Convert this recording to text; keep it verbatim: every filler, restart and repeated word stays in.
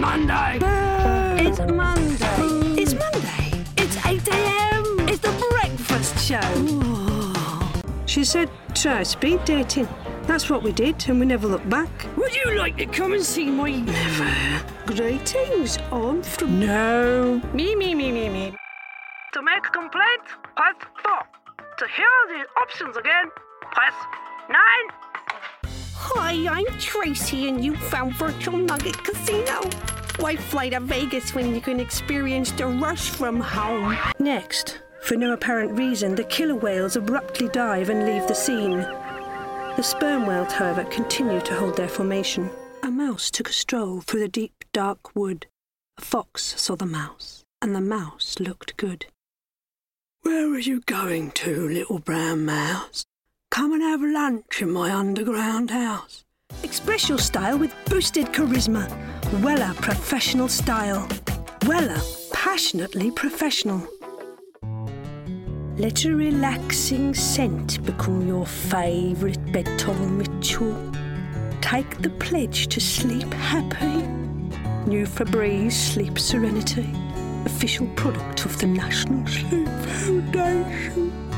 Monday. Boo. It's Monday. Boo. It's Monday. It's eight a.m. It's the breakfast show. Ooh. She said, try speed dating. That's what we did, and we never looked back. Would you like to come and see my... Never. Greetings, I'm from... No. Me, me, me, me, me. To make a complaint, press four. To hear the options again, press nine. Hi, I'm Tracy, and you found Virtual Nugget Casino. Why fly to Vegas when you can experience the rush from home? Next, for no apparent reason, the killer whales abruptly dive and leave the scene. The sperm whales, however, continue to hold their formation. A mouse took a stroll through the deep, dark wood. A fox saw the mouse, and the mouse looked good. Where are you going to, little brown mouse? Come and have lunch in my underground house. Express your style with boosted charisma. Wella Professional Style. Wella Passionately Professional. Let a relaxing scent become your favourite bedtime ritual. Take the pledge to sleep happy. New Febreze Sleep Serenity, official product of the National Sleep Foundation.